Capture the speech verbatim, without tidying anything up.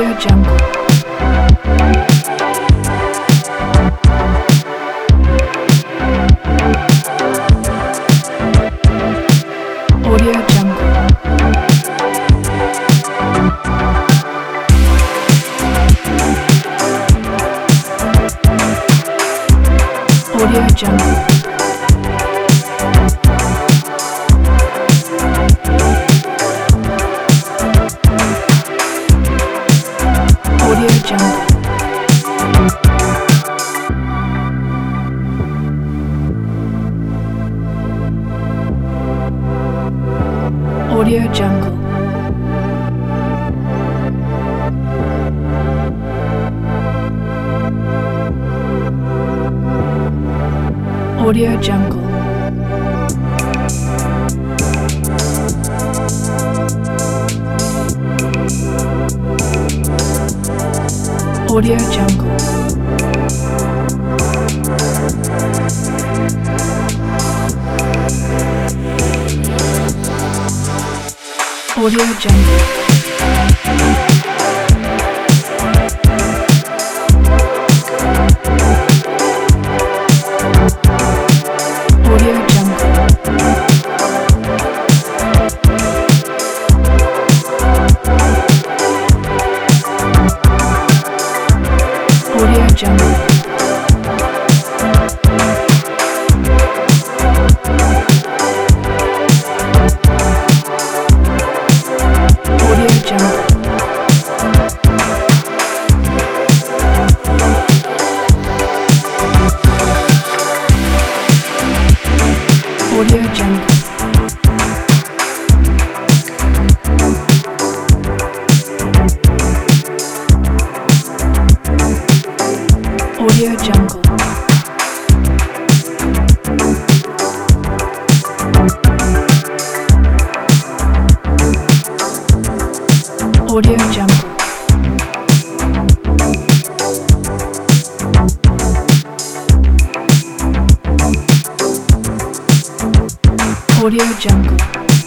Audio Jungle. Audio Jungle. Audio Jungle. Audio Jungle. Audio Jungle. Audio Jungle. Audio Jungle. Audio Jungle. Audio Jungle. Audio Jungle. Audio Jungle. Audio Jungle. Audio Jungle. Audio Jungle. Audio Jungle.